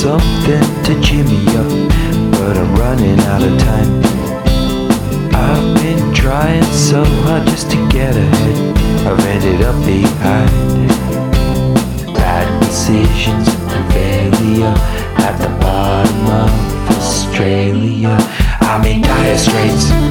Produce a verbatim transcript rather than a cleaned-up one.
something to cheer me up, but I'm running out of time. I've been trying so hard just to get ahead. I've ended up behind. Bad decisions and failure at the bottom of Australia. I'm in dire straits.